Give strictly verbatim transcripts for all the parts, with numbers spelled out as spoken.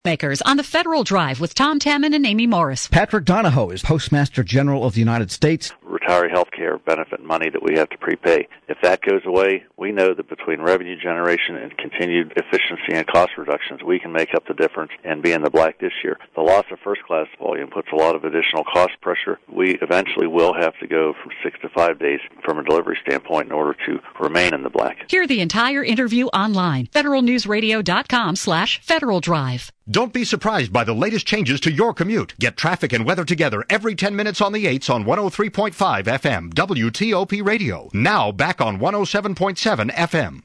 Makers on the Federal Drive with Tom Tamman and Amy Morris. Patrick Donahoe is Postmaster General of the United States. Retiree health care benefit money that we have to prepay. If that goes away, we know that between revenue generation and continued efficiency and cost reductions, we can make up the difference and be in the black this year. The loss of first-class volume puts a lot of additional cost pressure. We eventually will have to go from six to five days from a delivery standpoint in order to remain in the black. Hear the entire interview online. federalnewsradio.com slash Federal Drive. Don't be surprised by the latest changes to your commute. Get traffic and weather together every ten minutes on the eights on one oh three point five F M W T O P Radio. Now back on one oh seven point seven F M.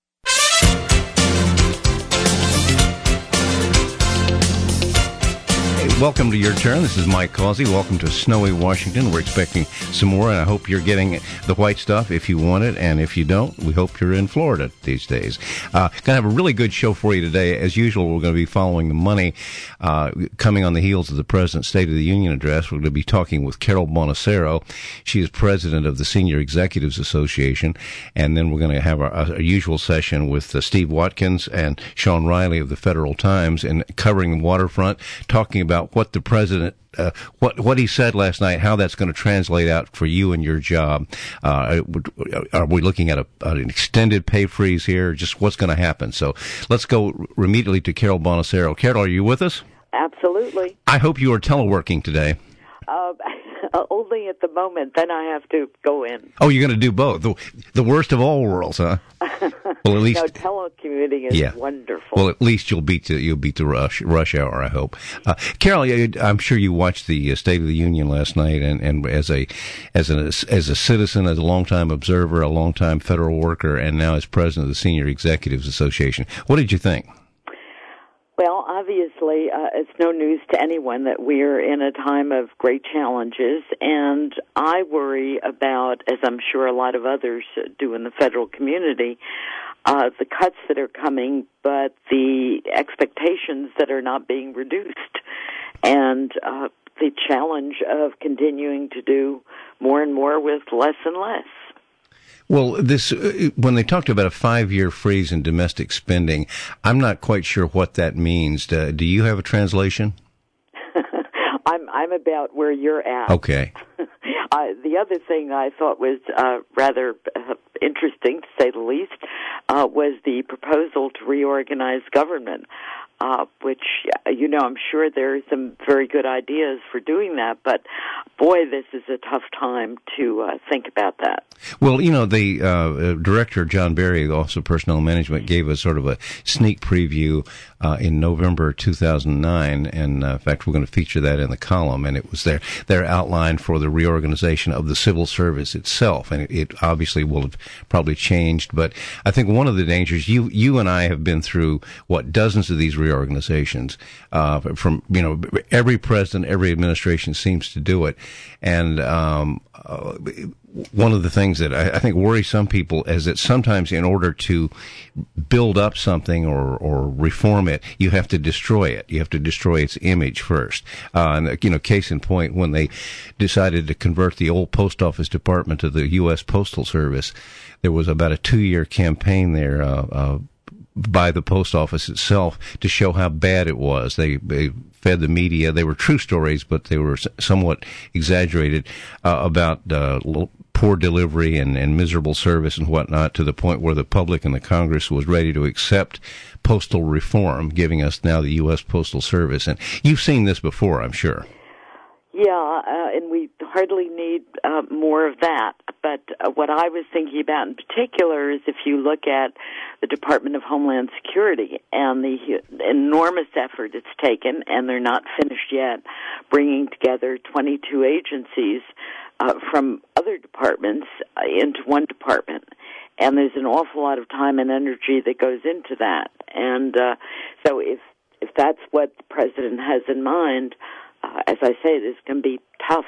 Welcome to Your Turn. This is Mike Causey. Welcome to snowy Washington. We're expecting some more, and I hope you're getting the white stuff if you want it, and if you don't, we hope you're in Florida these days. Uh, going to have a really good show for you today. As usual, we're going to be following the money. Uh, coming on the heels of the President's State of the Union address, we're going to be talking with Carol Bonacero. She is president of the Senior Executives Association, and then we're going to have our, our usual session with uh, Steve Watkins and Sean Riley of the Federal Times, and covering the waterfront, talking about what the president, uh, what what he said last night, how that's going to translate out for you and your job. Uh, are we looking at a, an extended pay freeze here? Just what's going to happen? So let's go immediately to Carol Bonacero. Carol, are you with us? Absolutely. I hope you are teleworking today. Uh, only at the moment. Then I have to go in. Oh, you're going to do both. The, the worst of all worlds, huh? Well, at least no, telecommuting is yeah. wonderful. Well, at least you'll beat the you'll beat the rush rush hour. I hope. Uh, Carol, I'm sure you watched the State of the Union last night, and, and as a as a as a citizen, as a longtime observer, a longtime federal worker, and now as president of the Senior Executives Association, what did you think? Well, obviously, uh, it's no news to anyone that we're in a time of great challenges, and I worry about, as I'm sure a lot of others do in the federal community, uh, the cuts that are coming, but the expectations that are not being reduced, and uh, the challenge of continuing to do more and more with less and less. Well, this uh, when they talked about a five-year freeze in domestic spending, I'm not quite sure what that means. Uh, do you have a translation? I'm I'm about where you're at. Okay. uh, the other thing I thought was uh, rather uh, interesting, to say the least, uh, was the proposal to reorganize government. Uh, which, you know, I'm sure there are some very good ideas for doing that, but boy, this is a tough time to uh, think about that. Well, you know, the uh, director, John Barry, the Office of Personnel Management, gave us sort of a sneak preview uh, in November two thousand nine, and uh, in fact, we're going to feature that in the column, and it was their, their outline for the reorganization of the civil service itself, and it, it obviously will have probably changed, but I think one of the dangers, you, you and I have been through, what, dozens of these reorganizations, organizations uh, from, you know, every president, every administration seems to do it. And um, uh, one of the things that I, I think worries some people is that sometimes in order to build up something or, or reform it, you have to destroy it. You have to destroy its image first. Uh, and, you know, case in point, when they decided to convert the old post office department to the U S Postal Service, there was about a two-year campaign there uh, uh by the post office itself to show how bad it was. They, they fed the media. They were true stories, but they were somewhat exaggerated uh, about uh, poor delivery and, and miserable service and whatnot, to the point where the public and the Congress was ready to accept postal reform, giving us now the U S Postal Service. And you've seen this before, I'm sure. Yeah, uh, and we hardly need uh, more of that. But uh, what I was thinking about in particular is if you look at the Department of Homeland Security and the enormous effort it's taken, and they're not finished yet, bringing together twenty-two agencies uh, from other departments uh, into one department. And there's an awful lot of time and energy that goes into that. And uh, so if if that's what the president has in mind, Uh, as I say, this can be tough.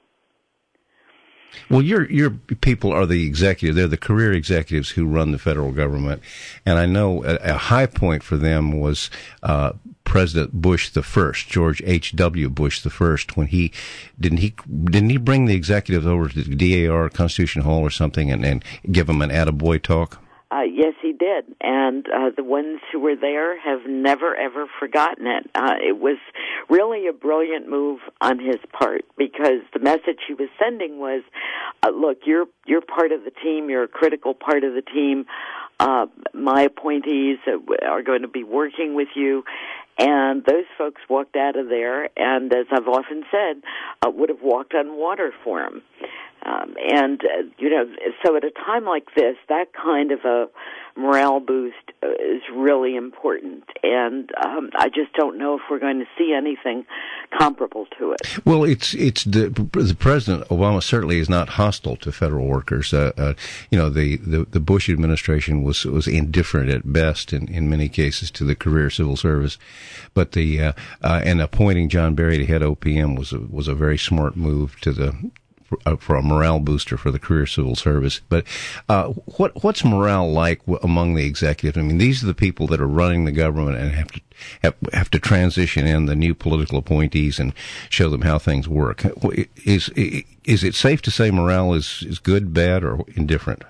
Well, your your people are the executive. They're the career executives who run the federal government, and I know a, a high point for them was uh, President Bush the First, George H W. Bush the First, when he didn't he didn't he bring the executives over to the D A R, Constitution Hall, or something, and, and give them an attaboy talk. Uh, yes, he did, and uh, the ones who were there have never, ever forgotten it. Uh, it was really a brilliant move on his part, because the message he was sending was, uh, look, you're you're part of the team, you're a critical part of the team, uh, my appointees are going to be working with you, and those folks walked out of there, and as I've often said, uh, would have walked on water for him. Um, and, uh, you know, so at a time like this, that kind of a morale boost uh, is really important. And um, I just don't know if we're going to see anything comparable to it. Well, it's it's the, the President Obama certainly is not hostile to federal workers. Uh, uh, you know, the, the, the Bush administration was was indifferent at best in, in many cases to the career civil service. But the uh, uh, and appointing John Berry to head O P M was a, was a very smart move to the. For a morale booster for the career civil service. But uh, what what's morale like among the executive? I mean, these are the people that are running the government and have to have, have to transition in the new political appointees and show them how things work. Is is it safe to say morale is, is good, bad, or indifferent?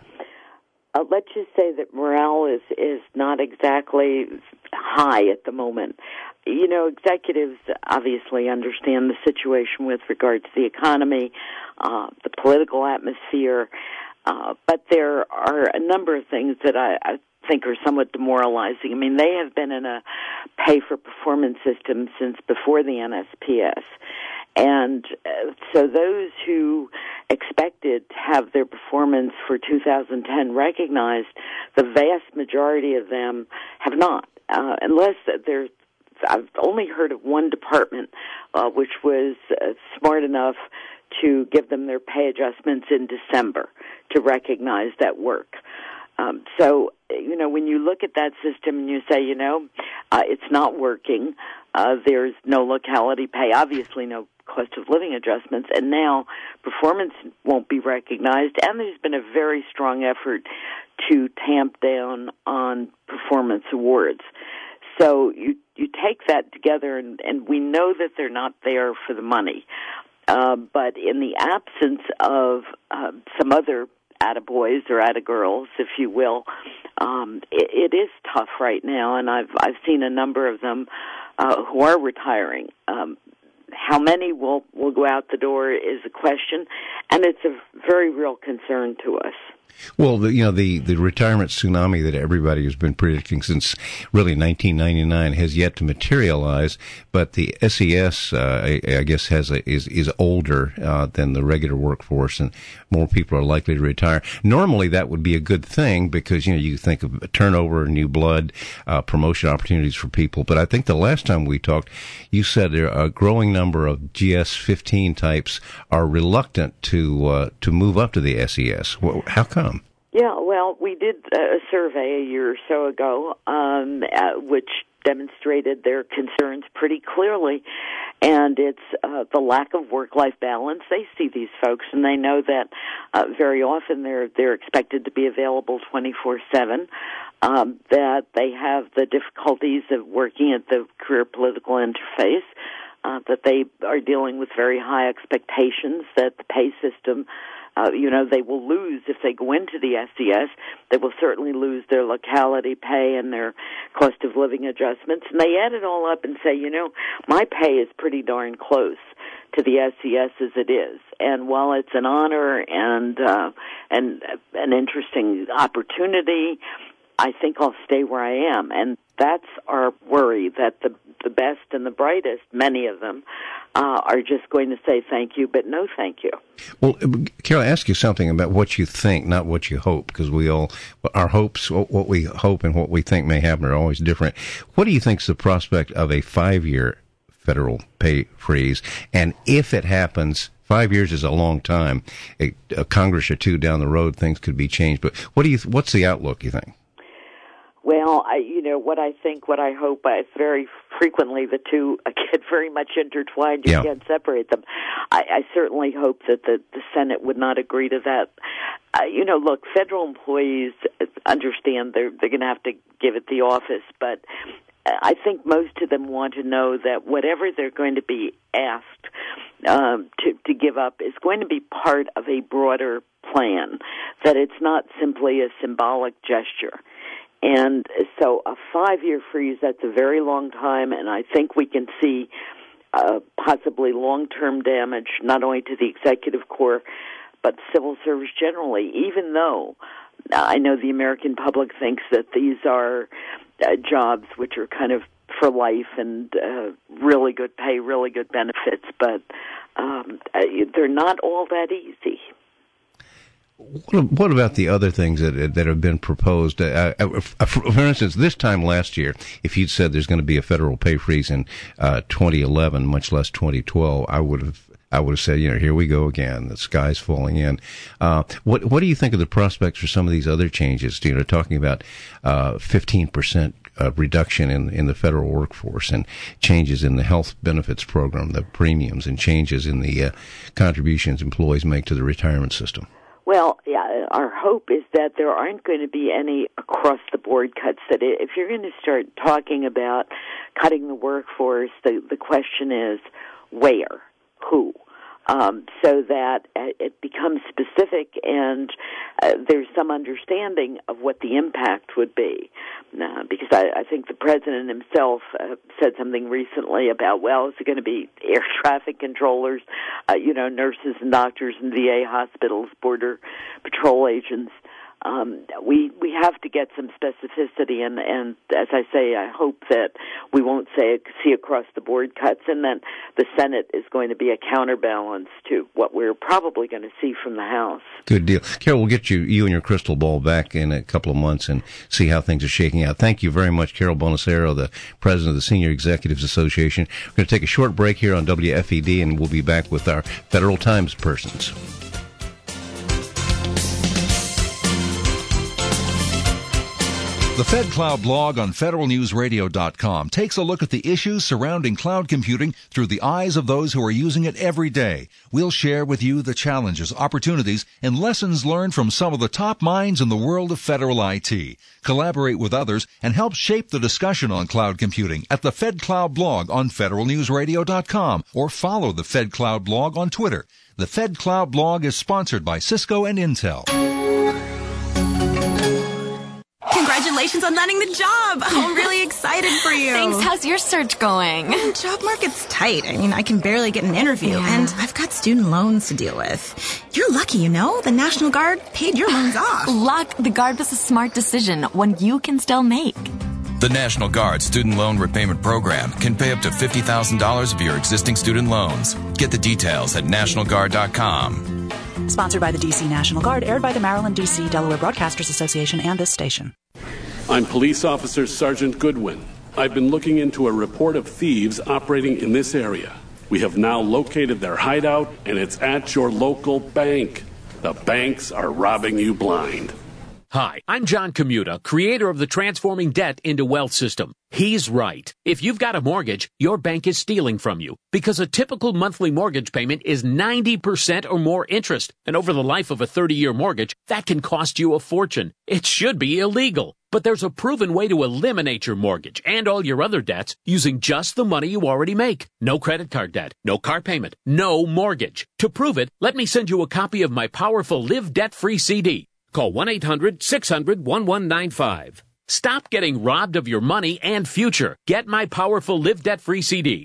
Uh, let's just say that morale is, is not exactly high at the moment. You know, executives obviously understand the situation with regard to the economy, uh, the political atmosphere, uh, but there are a number of things that I, I think are somewhat demoralizing. I mean, they have been in a pay-for-performance system since before the N S P S. And uh, so those who expected to have their performance for two thousand ten recognized, the vast majority of them have not, uh, unless there's I've only heard of one department uh, which was uh, smart enough to give them their pay adjustments in December to recognize that work. Um, so, you know, when you look at that system and you say, you know, uh, it's not working, uh, there's no locality pay, obviously no cost of living adjustments, and now performance won't be recognized, and there's been a very strong effort to tamp down on performance awards. So you you take that together, and, and we know that they're not there for the money. Uh, but in the absence of uh, some other attaboys or attagirls, if you will, um, it, it is tough right now, and I've I've seen a number of them uh, who are retiring. Um, how many will, will go out the door is a question, and it's a very real concern to us. Well, the, you know, the, the retirement tsunami that everybody has been predicting since really nineteen ninety-nine has yet to materialize, but the S E S, uh, I, I guess, has a, is, is older uh, than the regular workforce, and more people are likely to retire. Normally, that would be a good thing because, you know, you think of turnover, new blood, uh, promotion opportunities for people. But I think the last time we talked, you said there are a growing number of G S fifteen types are reluctant to uh, to move up to the S E S. How come? Yeah, well, we did a survey a year or so ago, um, uh, which demonstrated their concerns pretty clearly, and it's uh, the lack of work-life balance. They see these folks, and they know that uh, very often they're they're expected to be available twenty-four seven, um, that they have the difficulties of working at the career political interface, uh, that they are dealing with very high expectations, that the pay system Uh, you know, they will lose if they go into the S E S. They will certainly lose their locality pay and their cost of living adjustments. And they add it all up and say, you know, my pay is pretty darn close to the S E S as it is. And while it's an honor and uh, and an interesting opportunity, I think I'll stay where I am. And that's our worry, that the the best and the brightest, many of them, uh, are just going to say thank you, but no thank you. Well, Carol, I ask you something about what you think, not what you hope, because we all, our hopes, what we hope and what we think may happen are always different. What do you think is the prospect of a five-year federal pay freeze? And if it happens, five years is a long time. A, a Congress or two down the road, things could be changed. But what do you? What's the outlook, you think? Well, I, you know, what I think, what I hope, uh, it's very frequently the two get very much intertwined. You yeah. can't separate them. I, I certainly hope that the, the Senate would not agree to that. Uh, you know, look, federal employees understand they're, they're going to have to give it the office, but I think most of them want to know that whatever they're going to be asked um, to, to give up is going to be part of a broader plan, that it's not simply a symbolic gesture. And so a five-year freeze, that's a very long time, and I think we can see uh, possibly long-term damage, not only to the executive corps, but civil service generally, even though I know the American public thinks that these are uh, jobs which are kind of for life and uh, really good pay, really good benefits, but um, they're not all that easy. What about the other things that that have been proposed? Uh, for instance, this time last year, if you'd said there's going to be a federal pay freeze in uh, twenty eleven, much less twenty twelve, I would have I would have said, you know, here we go again. The sky's falling in. Uh, what what do you think of the prospects for some of these other changes? You know, talking about uh, fifteen percent uh, reduction in in the federal workforce, and changes in the health benefits program, the premiums, and changes in the uh, contributions employees make to the retirement system. Well, yeah, our hope is that there aren't going to be any across-the-board cuts. That if you're going to start talking about cutting the workforce, the, the question is where, who, um, so that it becomes specific and uh, there's some understanding of what the impact would be. Uh, because I, I think the president himself uh, said something recently about, well, is it going to be air traffic controllers, uh, you know, nurses and doctors in V A hospitals, border patrol agents? Um, we we have to get some specificity, and, and as I say, I hope that we won't say see across the board cuts, and then the Senate is going to be a counterbalance to what we're probably going to see from the House. Good deal, Carol. We'll get you you and your crystal ball back in a couple of months and see how things are shaking out. Thank you very much, Carol Bonacero, the president of the Senior Executives Association. We're going to take a short break here on W F E D, and we'll be back with our Federal Times persons. The FedCloud blog on federal news radio dot com takes a look at the issues surrounding cloud computing through the eyes of those who are using it every day. We'll share with you the challenges, opportunities, and lessons learned from some of the top minds in the world of federal I T. Collaborate with others and help shape the discussion on cloud computing at the FedCloud blog on federal news radio dot com or follow the FedCloud blog on Twitter. The FedCloud blog is sponsored by Cisco and Intel. Congratulations on landing the job. I'm really excited for you. Thanks. How's your search going? The job market's tight. I mean, I can barely get an interview, yeah. and I've got student loans to deal with. You're lucky, you know. The National Guard paid your loans off. Luck. The Guard was a smart decision, one you can still make. The National Guard Student Loan Repayment Program can pay up to fifty thousand dollars of your existing student loans. Get the details at national guard dot com. Sponsored by the D C National Guard, aired by the Maryland, D C, Delaware Broadcasters Association and this station. I'm Police Officer Sergeant Goodwin. I've been looking into a report of thieves operating in this area. We have now located their hideout, and it's at your local bank. The banks are robbing you blind. Hi, I'm John Commuta, creator of the Transforming Debt into Wealth system. He's right. If you've got a mortgage, your bank is stealing from you because a typical monthly mortgage payment is ninety percent or more interest. And over the life of a thirty-year mortgage, that can cost you a fortune. It should be illegal. But there's a proven way to eliminate your mortgage and all your other debts using just the money you already make. No credit card debt, no car payment, no mortgage. To prove it, let me send you a copy of my powerful Live Debt-Free C D. Call one eight hundred six hundred one one nine five. Stop getting robbed of your money and future. Get my powerful Live Debt-Free C D.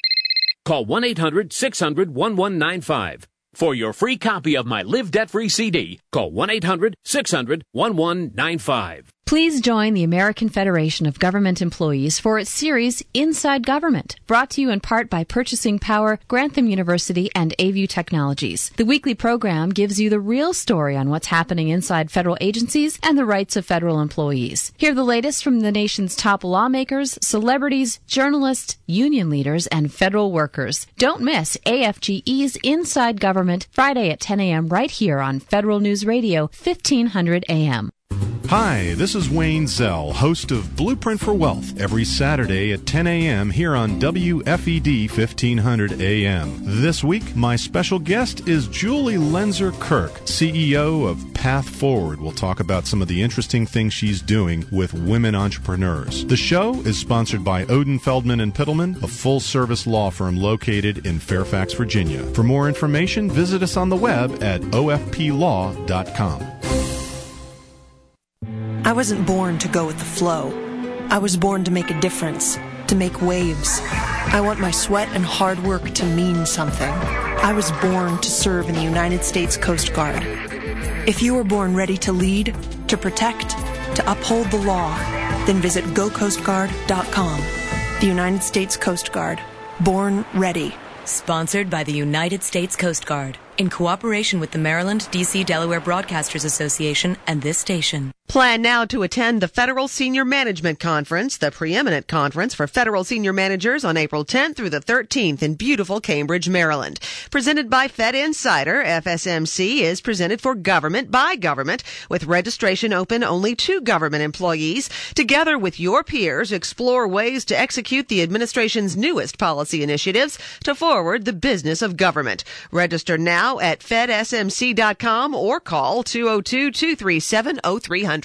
Call one eight hundred six hundred one one nine five. For your free copy of my Live Debt-Free C D, call one eight hundred six hundred one one nine five. Please join the American Federation of Government Employees for its series Inside Government, brought to you in part by Purchasing Power, Grantham University, and A V U Technologies. The weekly program gives you the real story on what's happening inside federal agencies and the rights of federal employees. Hear the latest from the nation's top lawmakers, celebrities, journalists, union leaders, and federal workers. Don't miss A F G E's Inside Government, Friday at ten a.m. right here on Federal News Radio, fifteen hundred A M. Hi, this is Wayne Zell, host of Blueprint for Wealth, every Saturday at ten a.m. here on W F E D fifteen hundred A M. This week, my special guest is Julie Lenzer-Kirk, C E O of Path Forward. We'll talk about some of the interesting things she's doing with women entrepreneurs. The show is sponsored by Odin, Feldman and Pittleman, a full-service law firm located in Fairfax, Virginia. For more information, visit us on the web at O F P law dot com. I wasn't born to go with the flow. I was born to make a difference, to make waves. I want my sweat and hard work to mean something. I was born to serve in the United States Coast Guard. If you were born ready to lead, to protect, to uphold the law, then visit go coast guard dot com. The United States Coast Guard. Born ready. Sponsored by the United States Coast Guard, in cooperation with the Maryland, D C, Delaware Broadcasters Association and this station. Plan now to attend the Federal Senior Management Conference, the preeminent conference for federal senior managers, on April tenth through the thirteenth in beautiful Cambridge, Maryland. Presented by Fed Insider, F S M C is presented for government by government, with registration open only to government employees. Together with your peers, explore ways to execute the administration's newest policy initiatives to forward the business of government. Register now at fed s m c dot com or call two oh two, two three seven, oh three hundred.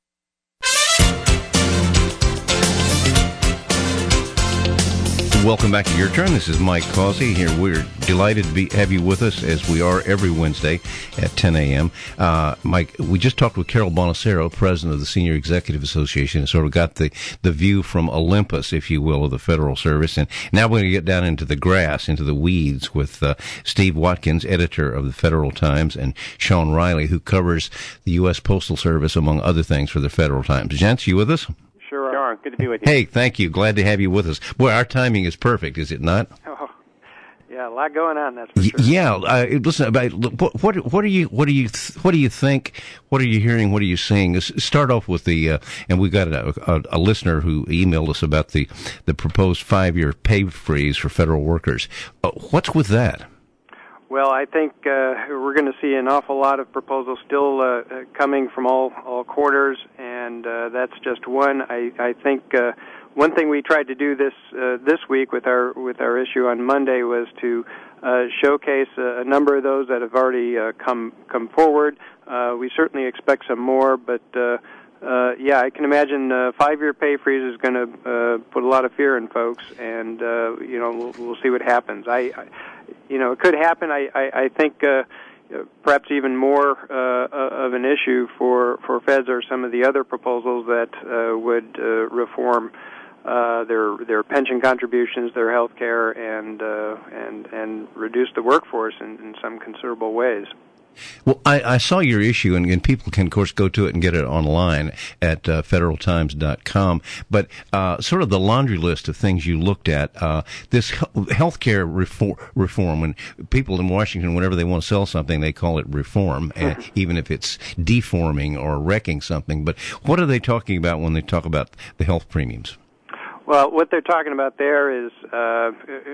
Welcome back to Your Turn. This is Mike Causey here. We're delighted to be, have you with us, as we are every Wednesday at ten a.m. Uh, Mike, we just talked with Carol Bonacero, president of the Senior Executive Association, and sort of got the, the view from Olympus, if you will, of the Federal Service. And now we're going to get down into the grass, into the weeds, with uh, Steve Watkins, editor of the Federal Times, and Sean Riley, who covers the U S Postal Service, among other things, for the Federal Times. Gents, you with us? Sure, sure. Good to be with you. Hey, thank you. Glad to have you with us. Boy, our timing is perfect, is it not? Oh, yeah, a lot going on. That's for sure. Yeah. Uh, listen, about what what what do you what do you what do you think? What are you hearing? What are you seeing? Let's start off with the uh, and we got a, a, a listener who emailed us about the the proposed five year pay freeze for federal workers. Uh, what's with that? Well, I think uh, we're going to see an awful lot of proposals still uh, coming from all, all quarters, and uh, that's just one. I, I think uh, one thing we tried to do this uh, this week with our with our issue on Monday was to uh, showcase a, a number of those that have already uh, come come forward. Uh, we certainly expect some more, but uh, uh, yeah, I can imagine uh, five-year pay freeze is going to uh, put a lot of fear in folks, and uh, you know we'll, we'll see what happens. I, I You know, it could happen. I, I, I think uh, perhaps even more uh, of an issue for, for feds are some of the other proposals that uh, would uh, reform uh, their their pension contributions, their health care, and, uh, and and reduce the workforce in, in some considerable ways. Well, I, I saw your issue, and, and people can, of course, go to it and get it online at uh, federal times dot com. But uh, sort of the laundry list of things you looked at, uh, this health care reform, reform, when people in Washington, whenever they want to sell something, they call it reform, and even if it's deforming or wrecking something. But what are they talking about when they talk about the health premiums? Well, what they're talking about there is uh,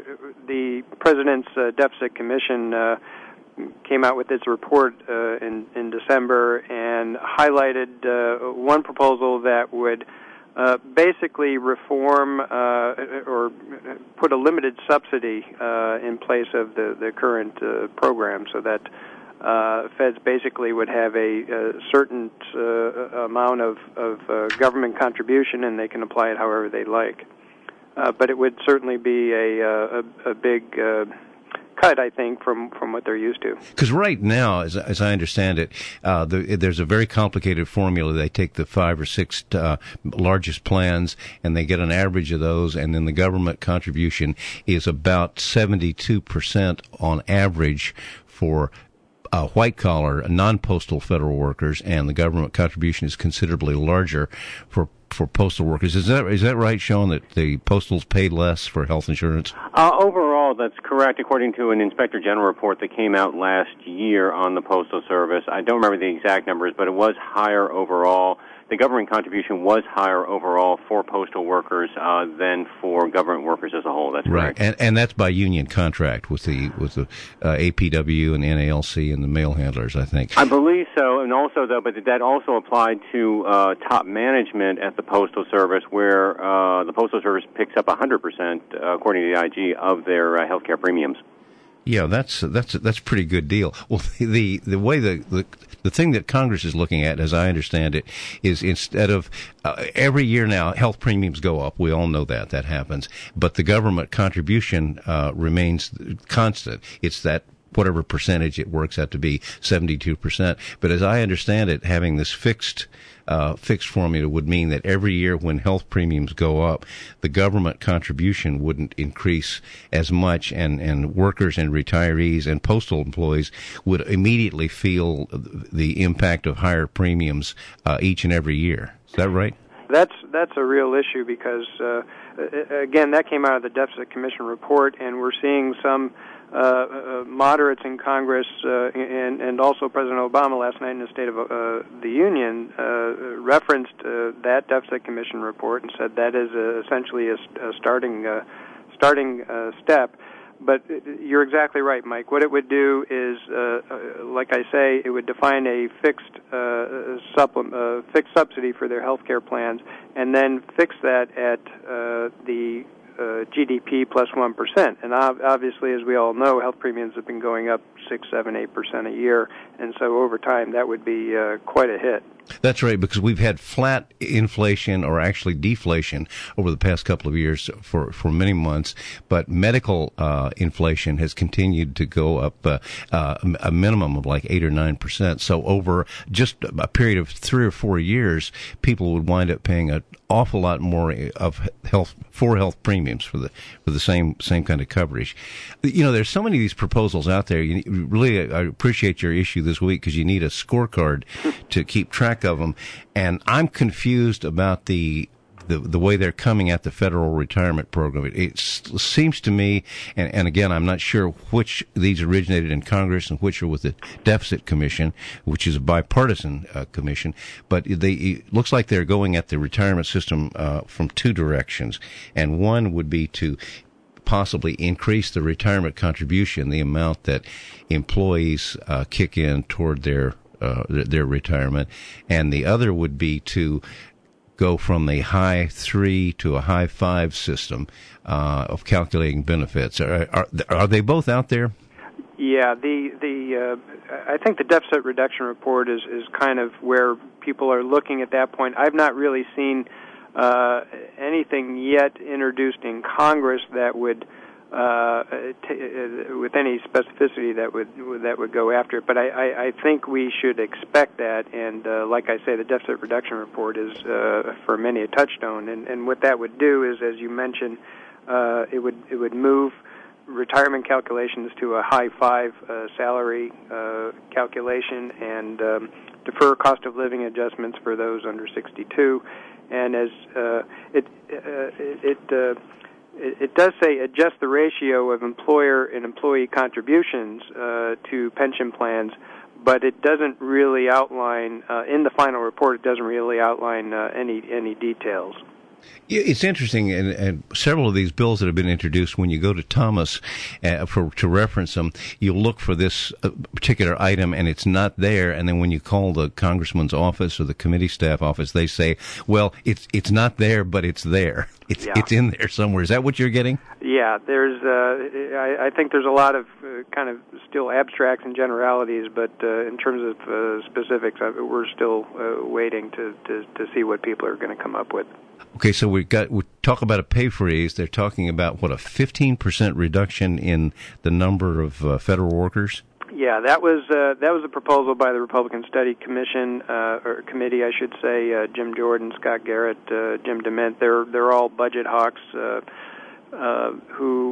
the President's uh, Deficit Commission uh, came out with its report uh, in, in December and highlighted uh, one proposal that would uh, basically reform uh, or put a limited subsidy uh, in place of the, the current uh, program, so that uh, feds basically would have a, a certain uh, amount of, of uh, government contribution, and they can apply it however they like. Uh, but it would certainly be a, a, a big uh, cut, I think, from, from what they're used to. Because right now, as, as I understand it, uh, the, there's a very complicated formula. They take the five or six uh, largest plans, and they get an average of those, and then the government contribution is about seventy-two percent on average for uh, white-collar, non-postal federal workers, and the government contribution is considerably larger for for postal workers. Is that is that right, Sean, that the postals paid less for health insurance? Uh, overall, that's correct, according to an Inspector General report that came out last year on the Postal Service. I don't remember the exact numbers, but it was higher overall. The government contribution was higher overall for postal workers uh, than for government workers as a whole. That's right, correct. and and that's by union contract with the with the uh, A P W and N A L C and the mail handlers, I think. I believe so, and also though, but that also applied to uh, top management at the Postal Service, where uh, the Postal Service picks up one hundred percent, uh, according to the I G, of their uh, health care premiums. Yeah, that's that's that's a pretty good deal. Well, the the way the, the the thing that Congress is looking at, as I understand it, is instead of uh, every year now, health premiums go up. We all know that that happens, but the government contribution uh, remains constant. It's that whatever percentage it works out to be, seventy-two percent. But as I understand it, having this fixed Uh, fixed formula would mean that every year when health premiums go up, the government contribution wouldn't increase as much, and, and workers and retirees and postal employees would immediately feel the impact of higher premiums uh, each and every year. Is that right? That's that's a real issue because, uh, again, that came out of the Deficit Commission report, and we're seeing some Uh, uh, moderates in Congress uh, and, and also President Obama last night in the State of uh, the Union uh, referenced uh, that Deficit Commission report and said that is uh, essentially a, a starting uh, starting uh, step. But you're exactly right, Mike. What it would do is, uh, uh, like I say, it would define a fixed uh, supplement, uh, fixed subsidy for their health care plans, and then fix that at uh, the Uh, G D P plus one percent. And ob- obviously, as we all know, health premiums have been going up six, seven, eight percent a year. And so over time, that would be uh, quite a hit. That's right, because we've had flat inflation, or actually deflation, over the past couple of years for, for many months. But medical uh, inflation has continued to go up uh, uh, a minimum of like eight or nine percent. So over just a period of three or four years, people would wind up paying an awful lot more of health for health premiums for the for the same same kind of coverage. You know, there's so many of these proposals out there. You really, I appreciate your issue this week because you need a scorecard to keep track of them. And I'm confused about the the, the way they're coming at the federal retirement program. It, it seems to me, and, and again, I'm not sure which these originated in Congress and which are with the Deficit Commission, which is a bipartisan uh, commission, but they, it looks like they're going at the retirement system uh, from two directions. And one would be to possibly increase the retirement contribution, the amount that employees uh, kick in toward their uh, their retirement, and the other would be to go from the high three to a high five system uh, of calculating benefits. Are, are are they both out there? Yeah, the the uh, I think the deficit reduction report is is kind of where people are looking at that point. I've not really seen uh, anything yet introduced in Congress that would, uh, t- with any specificity that would that would go after it. But I, I, I think we should expect that. And uh, like I say, the deficit reduction report is uh, for many a touchstone. And, and what that would do is, as you mentioned, uh, it would it would move retirement calculations to a high five uh, salary uh, calculation, and um, defer cost of living adjustments for those under sixty-two. And as uh, it uh, it uh, it does say adjust the ratio of employer and employee contributions uh, to pension plans, but it doesn't really outline uh, in the final report. It doesn't really outline uh, any any details. It's interesting, and, and several of these bills that have been introduced, when you go to Thomas uh, for to reference them, you'll look for this uh, particular item, and it's not there. And then when you call the congressman's office or the committee staff office, they say, "Well, it's it's not there, but it's there. It's yeah. it's in there somewhere." Is that what you're getting? Yeah, there's. Uh, I, I think there's a lot of uh, kind of still abstracts and generalities, but uh, in terms of uh, specifics, I, we're still uh, waiting to, to to see what people are going to come up with. Okay, so we got we talk about a pay freeze. They're talking about what, a fifteen percent reduction in the number of uh, federal workers. Yeah, that was uh, that was a proposal by the Republican Study Commission uh, or committee, I should say. Uh, Jim Jordan, Scott Garrett, uh, Jim DeMint. They're they're all budget hawks uh, uh, who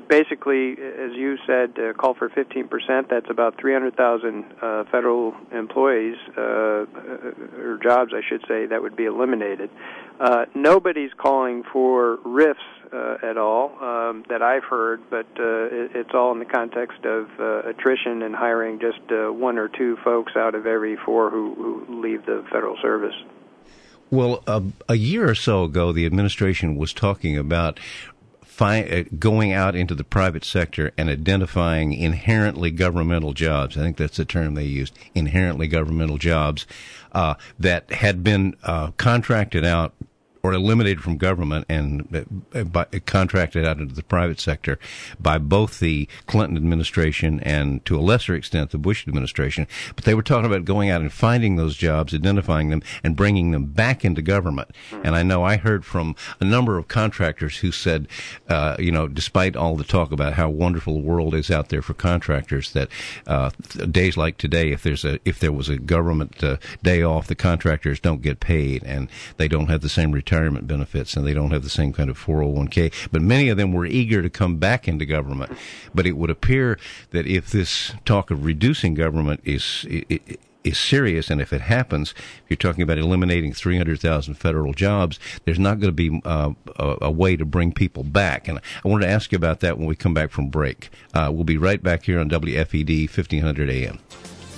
basically, as you said, uh, call for fifteen percent. That's about three hundred thousand uh, federal employees, uh, or jobs, I should say, that would be eliminated. Uh, nobody's calling for R I Fs uh, at all um, that I've heard, but uh, it, it's all in the context of uh, attrition and hiring just uh, one or two folks out of every four who, who leave the federal service. Well, uh, a year or so ago, the administration was talking about fi- going out into the private sector and identifying inherently governmental jobs. I think that's the term they used, inherently governmental jobs, uh, that had been uh, contracted out or eliminated from government and uh, by, contracted out into the private sector by both the Clinton administration and, to a lesser extent, the Bush administration. But they were talking about going out and finding those jobs, identifying them, and bringing them back into government. Mm-hmm. And I know I heard from a number of contractors who said, uh, you know, despite all the talk about how wonderful the world is out there for contractors, that uh, days like today, if there's a if there was a government uh, day off, the contractors don't get paid, and they don't have the same return retirement benefits, and they don't have the same kind of four oh one k. But many of them were eager to come back into government. But it would appear that if this talk of reducing government is is serious, and if it happens, if you're talking about eliminating three hundred thousand federal jobs, there's not going to be uh, a, a way to bring people back. And I wanted to ask you about that when we come back from break. Uh, we'll be right back here on W F E D fifteen hundred A M.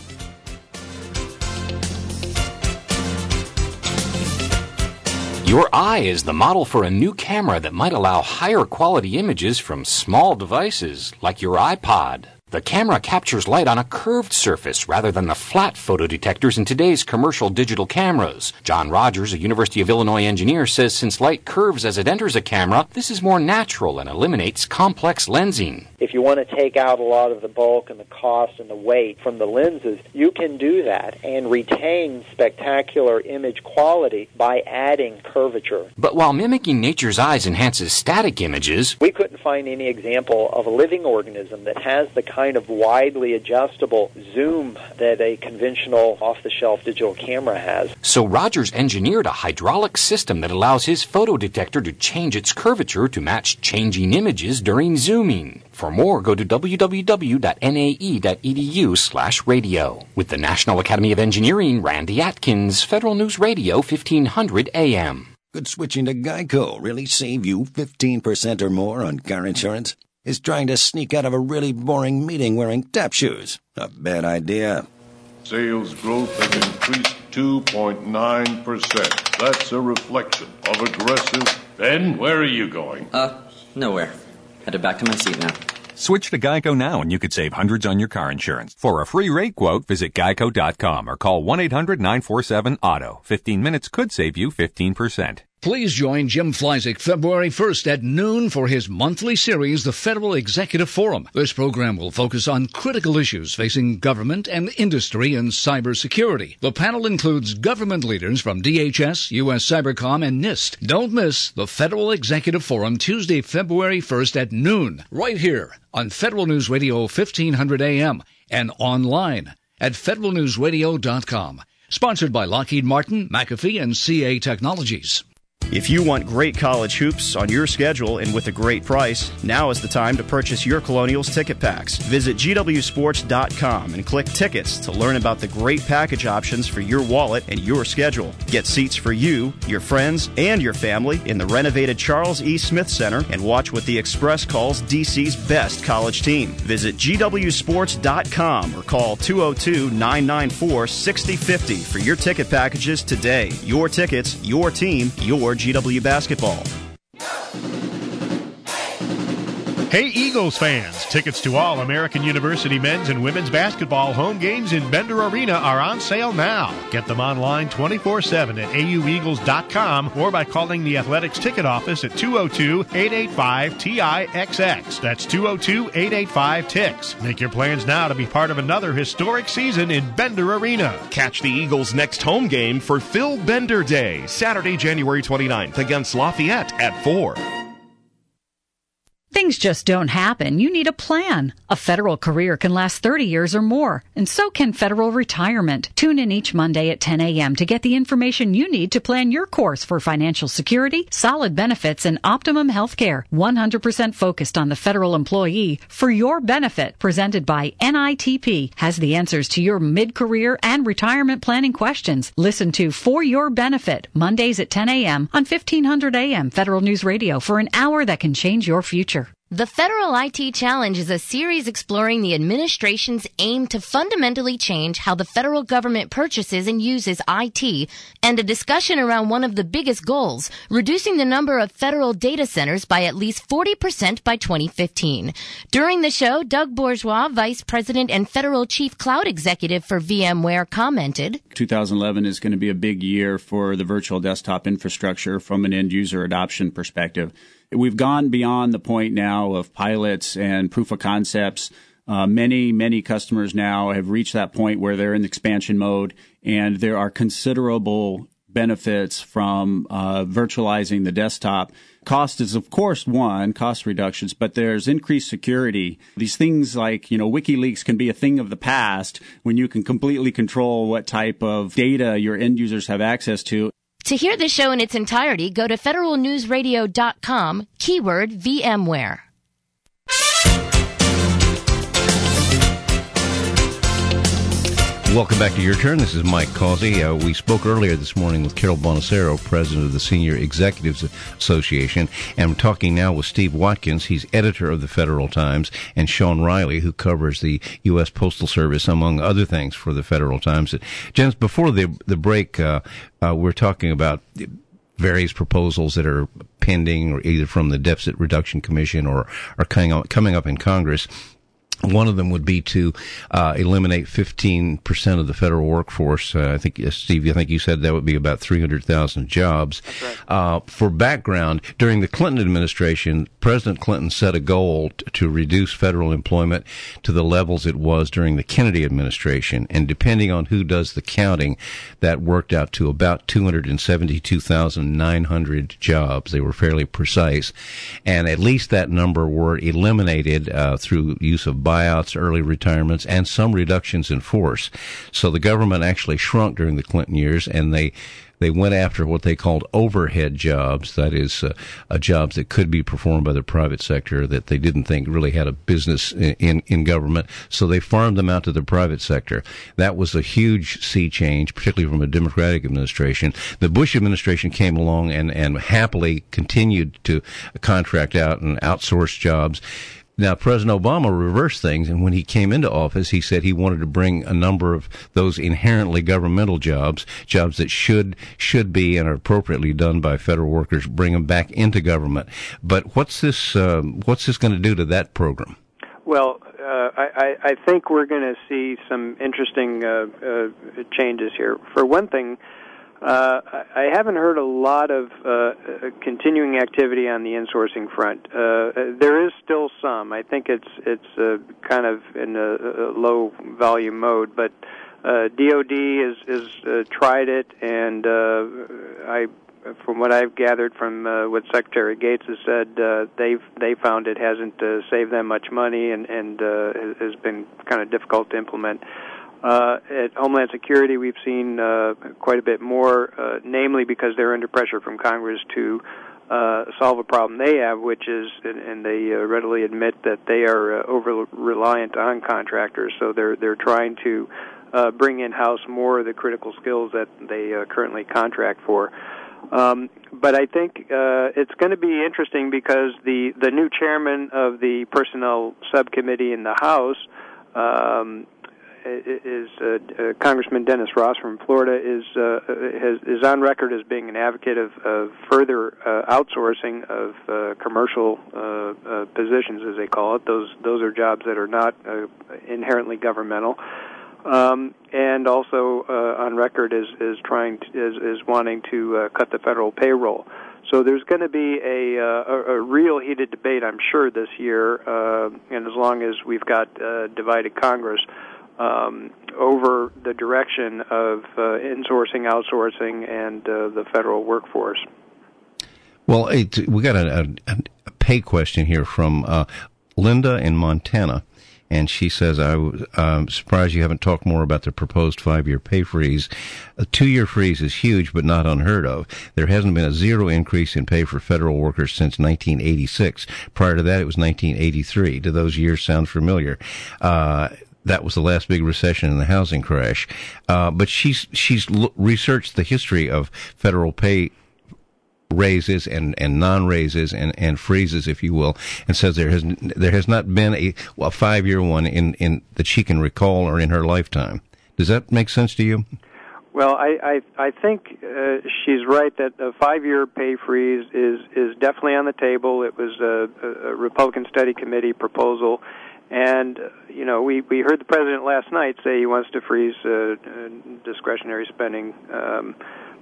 Your eye is the model for a new camera that might allow higher quality images from small devices like your iPod. The camera captures light on a curved surface rather than the flat photodetectors in today's commercial digital cameras. John Rogers, a University of Illinois engineer, says since light curves as it enters a camera, this is more natural and eliminates complex lensing. If you want to take out a lot of the bulk and the cost and the weight from the lenses, you can do that and retain spectacular image quality by adding curvature. But while mimicking nature's eyes enhances static images, we couldn't find any example of a living organism that has the kind kind of widely adjustable zoom that a conventional off-the-shelf digital camera has. So Rogers engineered a hydraulic system that allows his photodetector to change its curvature to match changing images during zooming. For more, go to w w w dot n a e dot e d u slash radio. With the National Academy of Engineering, Randy Atkins, Federal News Radio, fifteen hundred A M. Could switching to Geico really save you fifteen percent or more on car insurance? Is trying to sneak out of a really boring meeting wearing tap shoes a bad idea? Sales growth has increased two point nine percent. That's a reflection of aggressive... Ben, where are you going? Uh, nowhere. Headed back to my seat now. Switch to Geico now and you could save hundreds on your car insurance. For a free rate quote, visit geico dot com or call one eight hundred nine four seven auto. fifteen minutes could save you fifteen percent. Please join Jim Fleisig February first at noon for his monthly series, The Federal Executive Forum. This program will focus on critical issues facing government and industry in cybersecurity. The panel includes government leaders from D H S, U S Cybercom, and NIST. Don't miss the Federal Executive Forum Tuesday, February first at noon, right here on Federal News Radio fifteen hundred A M and online at federal news radio dot com. Sponsored by Lockheed Martin, McAfee, and C A Technologies. If you want great college hoops on your schedule and with a great price, now is the time to purchase your Colonials ticket packs. Visit g w sports dot com and click Tickets to learn about the great package options for your wallet and your schedule. Get seats for you, your friends, and your family in the renovated Charles E. Smith Center and watch what the Express calls D C's best college team. Visit g w sports dot com or call two oh two, nine nine four, six oh five oh for your ticket packages today. Your tickets, your team, your G W basketball. Hey Eagles fans, tickets to all American University men's and women's basketball home games in Bender Arena are on sale now. Get them online twenty-four seven at a u eagles dot com or by calling the Athletics ticket office at two oh two, eight eight five, T I X X. That's two oh two, eight eight five, T I X. Make your plans now to be part of another historic season in Bender Arena. Catch the Eagles' next home game for Phil Bender Day, Saturday, January twenty-ninth against Lafayette at four. Things just don't happen. You need a plan. A federal career can last thirty years or more, and so can federal retirement. Tune in each Monday at ten a.m. to get the information you need to plan your course for financial security, solid benefits, and optimum health care. one hundred percent focused on the federal employee for your benefit. Presented by N I T P has the answers to your mid-career and retirement planning questions. Listen to For Your Benefit, Mondays at ten a.m. on fifteen hundred A M Federal News Radio for an hour that can change your future. The Federal I T Challenge is a series exploring the administration's aim to fundamentally change how the federal government purchases and uses I T, and a discussion around one of the biggest goals, reducing the number of federal data centers by at least forty percent by twenty fifteen. During the show, Doug Bourgeois, Vice President and Federal Chief Cloud Executive for VMware, commented, two thousand eleven is going to be a big year for the virtual desktop infrastructure from an end-user adoption perspective. We've gone beyond the point now of pilots and proof of concepts. Uh, many, many customers now have reached that point where they're in expansion mode, and there are considerable benefits from uh, virtualizing the desktop. Cost is, of course, one, cost reductions, but there's increased security. These things like, you know, WikiLeaks can be a thing of the past when you can completely control what type of data your end users have access to. To hear the show in its entirety, go to federal news radio dot com, keyword VMware. Welcome back to Your Turn. This is Mike Causey. Uh, we spoke earlier this morning with Carol Bonacero, president of the Senior Executives Association, and I'm talking now with Steve Watkins. He's editor of the Federal Times, and Sean Riley, who covers the U S Postal Service, among other things, for the Federal Times. Gents, before the the break, uh, uh, we're talking about various proposals that are pending, or either from the Deficit Reduction Commission or are coming up, coming up in Congress. One of them would be to uh, eliminate fifteen percent of the federal workforce. Uh, I think, uh, Steve, I think you said that would be about three hundred thousand jobs. That's right. Uh, for background, during the Clinton administration, President Clinton set a goal t- to reduce federal employment to the levels it was during the Kennedy administration. And depending on who does the counting, that worked out to about two hundred seventy-two thousand nine hundred jobs. They were fairly precise. And at least that number were eliminated uh, through use of buyouts, early retirements, and some reductions in force. So the government actually shrunk during the Clinton years, and they they went after what they called overhead jobs, that is, uh, uh, jobs that could be performed by the private sector that they didn't think really had a business in, in, in government, so they farmed them out to the private sector. That was a huge sea change, particularly from a Democratic administration. The Bush administration came along and, and happily continued to contract out and outsource jobs. Now, President Obama reversed things, and when he came into office, he said he wanted to bring a number of those inherently governmental jobs, jobs that should should be and are appropriately done by federal workers, bring them back into government. But what's this? Uh, what's this going to do to that program? Well, uh, I, I think we're going to see some interesting uh, uh, changes here. For one thing, Uh, I haven't heard a lot of uh, continuing activity on the insourcing front. Uh, there is still some. I think it's it's uh, kind of in a, a low volume mode, but uh, D O D has, has uh, tried it, and uh, I, from what I've gathered from uh, what Secretary Gates has said, uh, they've they found it hasn't uh, saved them much money, and and uh, has been kind of difficult to implement. Uh, at Homeland Security, we've seen uh, quite a bit more, uh, namely because they're under pressure from Congress to uh, solve a problem they have, which is, and, and they uh, readily admit that they are uh, over-reliant on contractors, so they're they're trying to uh, bring in-house more of the critical skills that they uh, currently contract for. Um, but I think uh, it's going to be interesting because the, the new chairman of the Personnel Subcommittee in the House, um, is uh, uh, Congressman Dennis Ross from Florida is uh, has, is on record as being an advocate of, of further uh, outsourcing of uh, commercial uh, uh, positions, as they call it. Those those are jobs that are not uh, inherently governmental, um, and also uh, on record is is trying to, is is wanting to uh, cut the federal payroll. So there's going to be a, uh, a, a real heated debate, I'm sure, this year, uh, and as long as we've got uh, divided Congress. Um, over the direction of uh, insourcing, outsourcing, and uh, the federal workforce. Well, it, we got a, a, a pay question here from uh, Linda in Montana. And she says, I'm um, surprised you haven't talked more about the proposed five-year pay freeze. A two-year freeze is huge, but not unheard of. There hasn't been a zero increase in pay for federal workers since nineteen eighty-six. Prior to that, it was nineteen eighty-three. Do those years sound familiar? Uh, that was the last big recession in the housing crash. Uh, but she's she's l- researched the history of federal pay raises and, and non-raises and, and freezes, if you will, and says there has there has not been a, a five-year one in, in that she can recall or in her lifetime. Does that make sense to you? Well, I I, I think uh, she's right that a five-year pay freeze is, is definitely on the table. It was a, a Republican Study Committee proposal, and uh, you know we, we heard the president last night say he wants to freeze uh, uh, discretionary spending Um,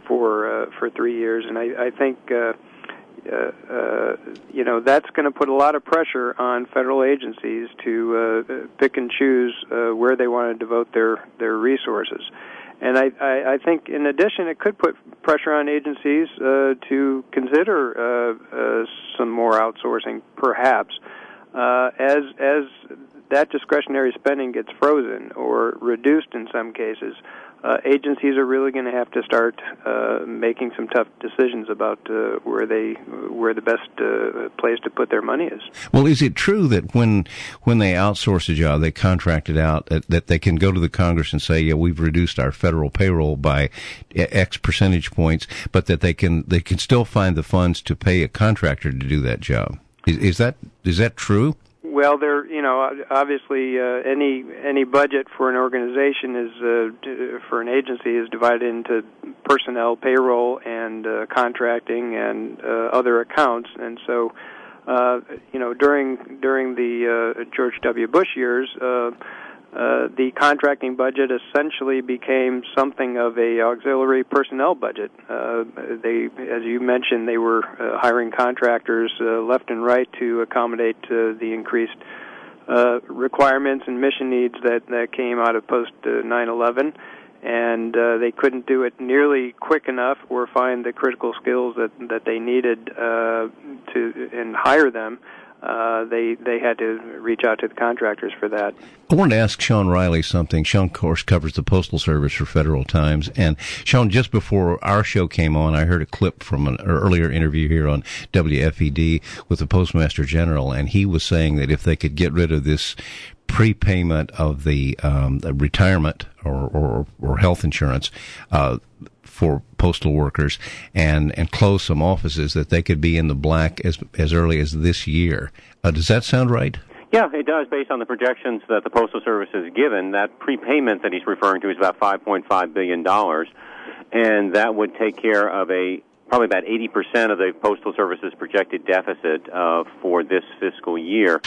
for uh, for three years, and I, I think uh, uh, uh, you know that's going to put a lot of pressure on federal agencies to uh, pick and choose uh, where they want to devote their, their resources. And I, I, I think, in addition, it could put pressure on agencies uh, to consider uh, uh, some more outsourcing, perhaps, uh, as as that discretionary spending gets frozen or reduced in some cases. Uh, agencies are really going to have to start uh, making some tough decisions about uh, where they where the best uh, place to put their money is. Well, is it true that when when they outsource a job, they contract it out, that, that they can go to the Congress and say, yeah, we've reduced our federal payroll by X percentage points, but that they can they can still find the funds to pay a contractor to do that job? Is, is that is that true? Well, there, you know, obviously, uh, any any budget for an organization is uh, for an agency is divided into personnel, payroll, and uh, contracting, and uh, other accounts. And so, uh, you know, during during the uh, George W. Bush years, uh, uh, the contracting budget essentially became something of a auxiliary personnel budget. Uh, they, as you mentioned, they were uh, hiring contractors uh, left and right to accommodate uh, the increased uh, requirements and mission needs that, that came out of post nine eleven, and uh, they couldn't do it nearly quick enough or find the critical skills that that they needed uh, to and hire them. Uh, they they had to reach out to the contractors for that. I wanted to ask Sean Riley something. Sean, of course, covers the Postal Service for Federal Times. And, Sean, just before our show came on, I heard a clip from an earlier interview here on W F E D with the Postmaster General, and he was saying that if they could get rid of this prepayment of the, um, the retirement or, or, or health insurance uh, for postal workers and, and close some offices, that they could be in the black as as early as this year. Uh, does that sound right? Yeah, it does, based on the projections that the Postal Service has given. That prepayment that he's referring to is about five point five billion dollars, and that would take care of a probably about eighty percent of the Postal Service's projected deficit uh, for this fiscal year.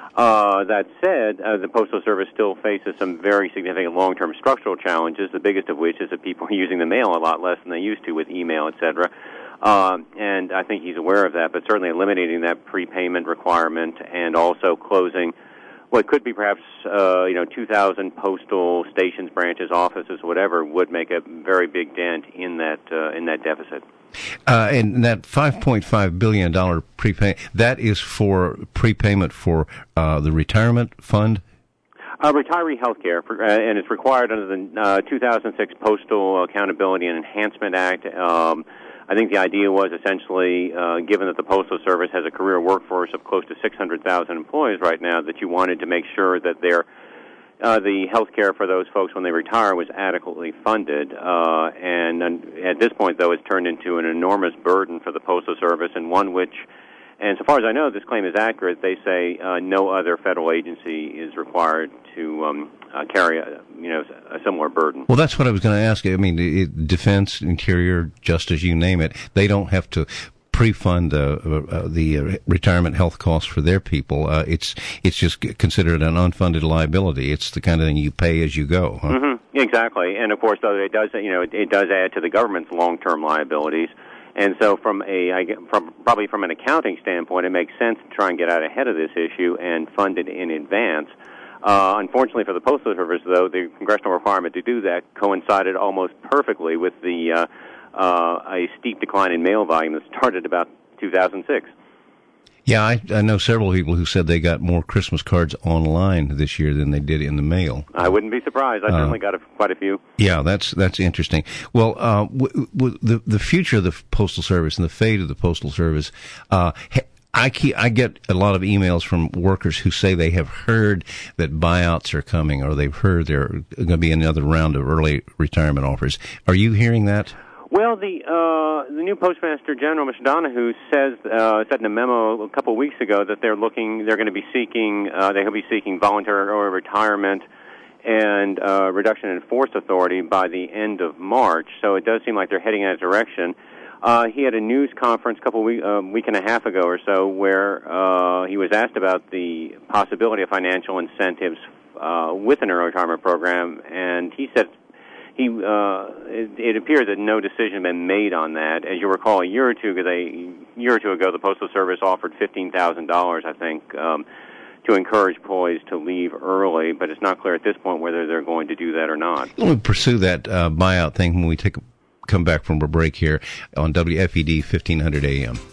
Uh, that said, uh, the Postal Service still faces some very significant long-term structural challenges, the biggest of which is that people are using the mail a lot less than they used to with email, et cetera. Um, and I think he's aware of that, but certainly eliminating that prepayment requirement and also closing what could be perhaps, uh, you know, two thousand postal stations, branches, offices, whatever, would make a very big dent in that uh, in that deficit. Uh, and that five point five billion dollars prepay, that is for prepayment for uh, the retirement fund? Uh, retiree health care, uh, and it's required under the uh, two thousand six Postal Accountability and Enhancement Act. Um, I think the idea was essentially, uh, given that the Postal Service has a career workforce of close to six hundred thousand employees right now, that you wanted to make sure that their Uh, the health care for those folks when they retire was adequately funded. Uh, and, and at this point, though, it's turned into an enormous burden for the Postal Service, and one which, and so far as I know, this claim is accurate. They say uh, no other federal agency is required to um, uh, carry a, you know, a similar burden. Well, that's what I was going to ask. I mean, it, Defense, Interior, Justice, you name it, they don't have to pre-fund uh, uh, the uh, retirement health costs for their people. Uh, it's it's just considered an unfunded liability. It's the kind of thing you pay as you go. Huh? Mm-hmm. Exactly, and of course, though, it does you know it, it does add to the government's long-term liabilities. And so, from a I, from, probably from an accounting standpoint, it makes sense to try and get out ahead of this issue and fund it in advance. Uh, unfortunately for the Postal Service, though, the congressional requirement to do that coincided almost perfectly with the uh, Uh, a steep decline in mail volume that started about two thousand six. Yeah, I, I know several people who said they got more Christmas cards online this year than they did in the mail. I wouldn't be surprised. I Uh, certainly got a, quite a few. Yeah, that's that's interesting. Well, uh, w- w- the the future of the Postal Service and the fate of the Postal Service, uh, I keep, I get a lot of emails from workers who say they have heard that buyouts are coming, or they've heard there are going to be another round of early retirement offers. Are you hearing that? Well, the uh, the new Postmaster General, Mister Donahue, says uh, said in a memo a couple of weeks ago that they're looking, they're going to be seeking, uh, they will be seeking voluntary early retirement and uh, reduction in force authority by the end of March. So it does seem like they're heading in that direction. Uh, he had a news conference a couple of week, uh, week and a half ago or so where uh, he was asked about the possibility of financial incentives uh, with an early retirement program, and he said. He, uh, it, it appears that no decision had been made on that. As you recall, a year or two ago, they, a year or two ago, the Postal Service offered fifteen thousand dollars, I think, um, to encourage employees to leave early. But it's not clear at this point whether they're going to do that or not. Let me pursue that uh, buyout thing when we take a, come back from a break here on W F E D fifteen hundred A M.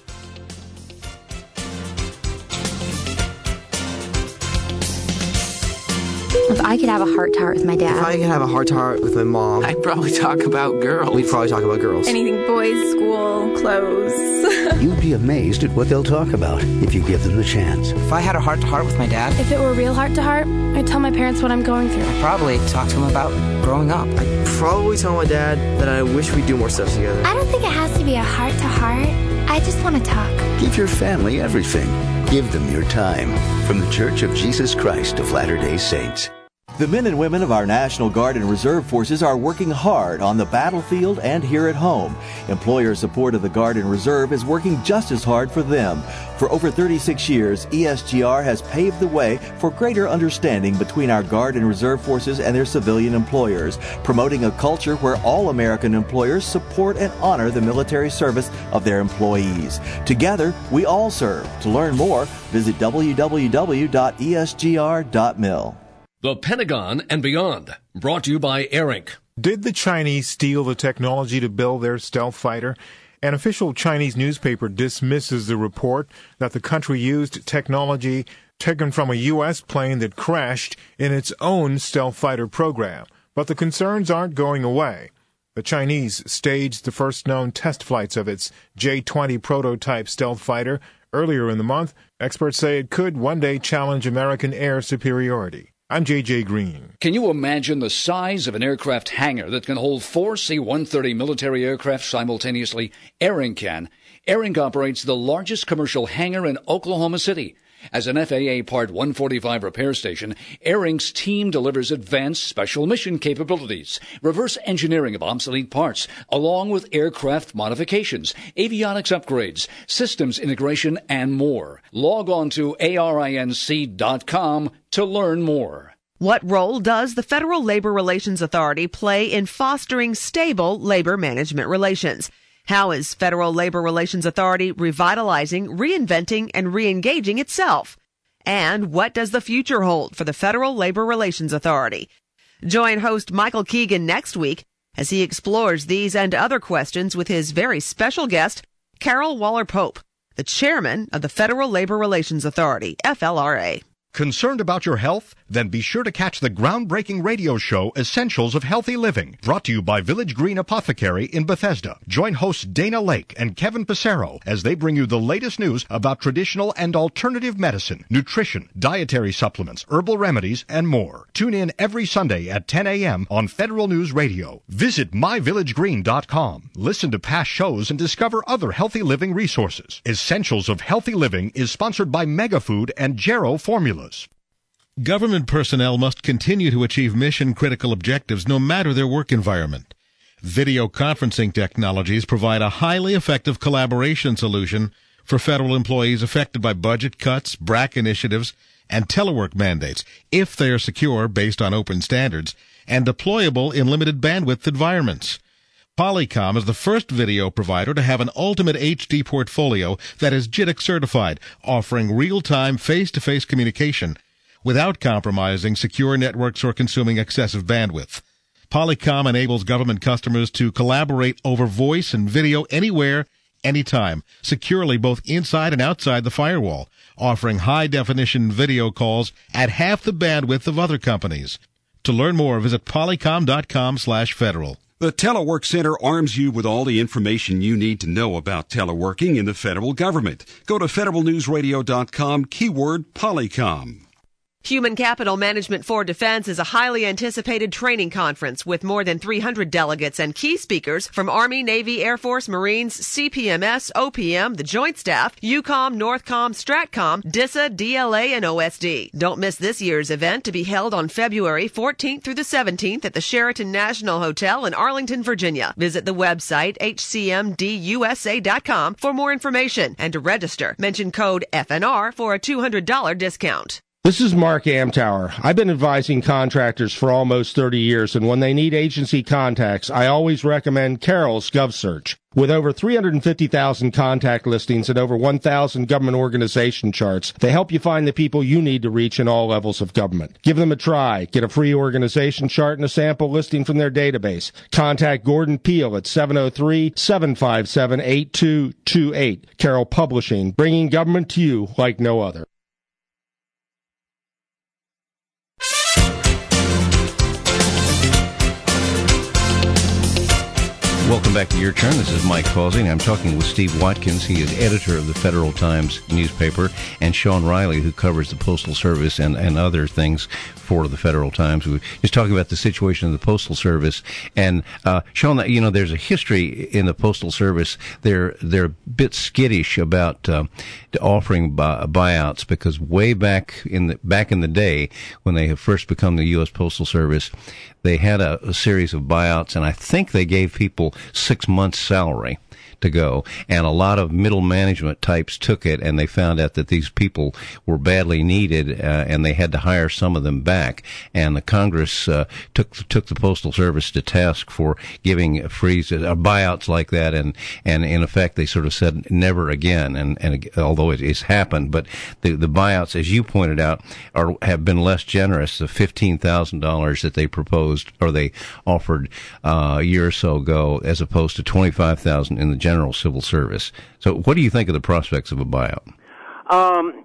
If I could have a heart-to-heart with my dad. If I could have a heart-to-heart with my mom. I'd probably talk about girls. We'd probably talk about girls. Anything boys, school, clothes. You'd be amazed at what they'll talk about if you give them the chance. If I had a heart-to-heart with my dad. If it were real heart-to-heart, I'd tell my parents what I'm going through. I'd probably talk to him about growing up. I'd probably tell my dad that I wish we'd do more stuff together. I don't think it has to be a heart-to-heart. I just want to talk. Give your family everything. Give them your time. From the Church of Jesus Christ of Latter-day Saints. The men and women of our National Guard and Reserve Forces are working hard on the battlefield and here at home. Employer support of the Guard and Reserve is working just as hard for them. For over thirty-six years, E S G R has paved the way for greater understanding between our Guard and Reserve Forces and their civilian employers, promoting a culture where all American employers support and honor the military service of their employees. Together, we all serve. To learn more, visit w w w dot e s g r dot mil. The Pentagon and Beyond, brought to you by AirInc. Did the Chinese steal the technology to build their stealth fighter? An official Chinese newspaper dismisses the report that the country used technology taken from a U S plane that crashed in its own stealth fighter program. But the concerns aren't going away. The Chinese staged the first known test flights of its J twenty prototype stealth fighter earlier in the month. Experts say it could one day challenge American air superiority. I'm J J Green. Can you imagine the size of an aircraft hangar that can hold four C one thirty military aircraft simultaneously? AirInc can. AirInc operates the largest commercial hangar in Oklahoma City. As an F A A Part one forty-five repair station, AirInc's team delivers advanced special mission capabilities, reverse engineering of obsolete parts, along with aircraft modifications, avionics upgrades, systems integration, and more. Log on to A R I N C dot com to learn more. What role does the Federal Labor Relations Authority play in fostering stable labor management relations? How is Federal Labor Relations Authority revitalizing, reinventing, and re-engaging itself? And what does the future hold for the Federal Labor Relations Authority? Join host Michael Keegan next week as he explores these and other questions with his very special guest, Carol Waller-Pope, the chairman of the Federal Labor Relations Authority, F L R A. Concerned about your health? Then be sure to catch the groundbreaking radio show Essentials of Healthy Living, brought to you by Village Green Apothecary in Bethesda. Join hosts Dana Lake and Kevin Passero as they bring you the latest news about traditional and alternative medicine, nutrition, dietary supplements, herbal remedies, and more. Tune in every Sunday at ten a.m. on Federal News Radio. Visit my village green dot com. Listen to past shows and discover other healthy living resources. Essentials of Healthy Living is sponsored by Megafood and Jarrow Formulas. Government personnel must continue to achieve mission-critical objectives no matter their work environment. Video conferencing technologies provide a highly effective collaboration solution for federal employees affected by budget cuts, B R A C initiatives, and telework mandates, if they are secure based on open standards and deployable in limited bandwidth environments. Polycom is the first video provider to have an ultimate H D portfolio that is J I T C certified, offering real-time face-to-face communication without compromising secure networks or consuming excessive bandwidth. Polycom enables government customers to collaborate over voice and video anywhere, anytime, securely both inside and outside the firewall, offering high-definition video calls at half the bandwidth of other companies. To learn more, visit polycom.com slash federal. The Telework Center arms you with all the information you need to know about teleworking in the federal government. Go to federal news radio dot com, keyword Polycom. Human Capital Management for Defense is a highly anticipated training conference with more than three hundred delegates and key speakers from Army, Navy, Air Force, Marines, C P M S, O P M, the Joint Staff, EUCOM, NORTHCOM, STRATCOM, DISA, D L A, and O S D. Don't miss this year's event to be held on February fourteenth through the seventeenth at the Sheraton National Hotel in Arlington, Virginia. Visit the website h c m d u s a dot com for more information and to register. Mention code F N R for a two hundred dollars discount. This is Mark Amtower. I've been advising contractors for almost thirty years, and when they need agency contacts, I always recommend Carroll's GovSearch. With over three hundred fifty thousand contact listings and over one thousand government organization charts, they help you find the people you need to reach in all levels of government. Give them a try. Get a free organization chart and a sample listing from their database. Contact Gordon Peel at seven oh three, seven five seven, eight two two eight. Carroll Publishing, bringing government to you like no other. Welcome back to Your Turn. This is Mike Causey. I'm talking with Steve Watkins. He is editor of the Federal Times newspaper, and Sean Riley, who covers the Postal Service and, and other things for the Federal Times. We were just talking about the situation of the Postal Service. And, uh, Sean, you know, there's a history in the Postal Service. They're, they're a bit skittish about, uh, offering buy- buyouts because way back in the, back in the day when they had first become the U S Postal Service, they had a, a series of buyouts, and I think they gave people six months' salary to go. And a lot of middle management types took it, and they found out that these people were badly needed, uh, and they had to hire some of them back. And the Congress uh, took took the Postal Service to task for giving freezes, uh, buyouts like that, and, and in effect they sort of said never again. And, and although it, it's happened, but the, the buyouts, as you pointed out, are have been less generous. The fifteen thousand dollars that they proposed or they offered uh, a year or so ago, as opposed to twenty-five thousand dollars in the general civil service. So what do you think of the prospects of a buyout? Um,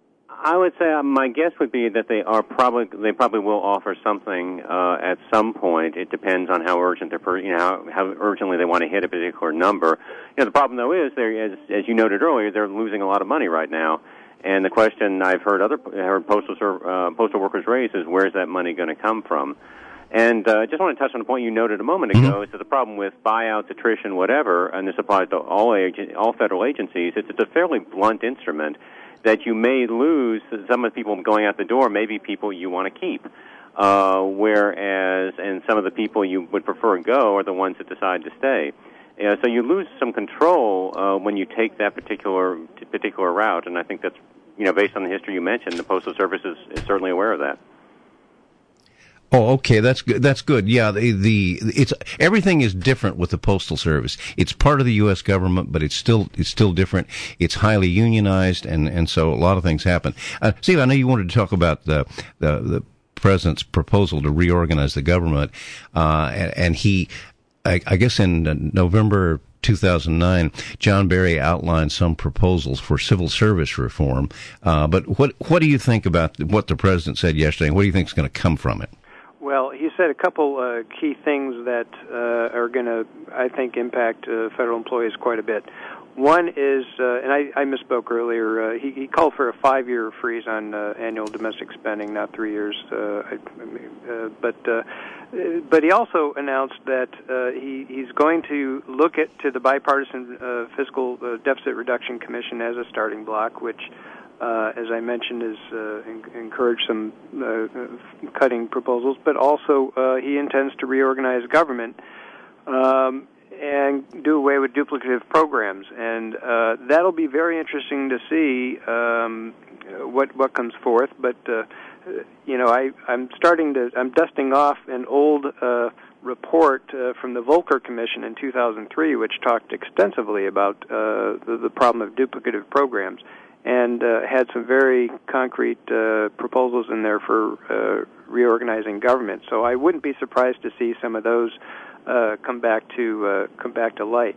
I would say uh, my guess would be that they are probably they probably will offer something uh, at some point. It depends on how urgent they're, you know, how, how urgently they want to hit a particular number. You know, the problem though is they, as as you noted earlier, they're losing a lot of money right now. And the question I've heard other heard postal uh, postal workers raise is, where's that money going to come from? And I uh, just want to touch on a point you noted a moment ago, mm-hmm. is that the problem with buyouts, attrition, whatever, and this applies to all ag- all federal agencies, is it's a fairly blunt instrument that you may lose some of the people going out the door, maybe people you want to keep. Uh, whereas, and some of the people you would prefer go are the ones that decide to stay. Uh, so you lose some control uh, when you take that particular particular route, and I think that's, you know, based on the history you mentioned, the Postal Service is, is certainly aware of that. Oh, okay, that's good. That's good. Yeah, the, the it's everything is different with the Postal Service. It's part of the U S government, but it's still it's still different. It's highly unionized, and, and so a lot of things happen. Uh, Steve, I know you wanted to talk about the the, the president's proposal to reorganize the government, uh, and, and he, I, I guess, in November two thousand nine, John Berry outlined some proposals for civil service reform. Uh, but what what do you think about what the president said yesterday? What do you think is going to come from it? Well, he said a couple uh, key things that uh, are going to, I think, impact uh, federal employees quite a bit. One is, uh, and I, I misspoke earlier, uh, he, he called for a five-year freeze on uh, annual domestic spending, not three years. Uh, I, uh, but uh, but he also announced that uh, he, he's going to look at to the bipartisan uh, fiscal uh, deficit reduction commission as a starting block, which, Uh, as I mentioned, is uh, en- encourage some uh, cutting proposals, but also uh, he intends to reorganize government um, and do away with duplicative programs, and uh, that'll be very interesting to see um, what what comes forth. But uh, you know, I, I'm starting to I'm dusting off an old uh, report uh, from the Volcker Commission in two thousand three, which talked extensively about uh, the, the problem of duplicative programs, and uh, had some very concrete uh, proposals in there for uh, reorganizing government. So I wouldn't be surprised to see some of those uh, come back to uh, come back to light.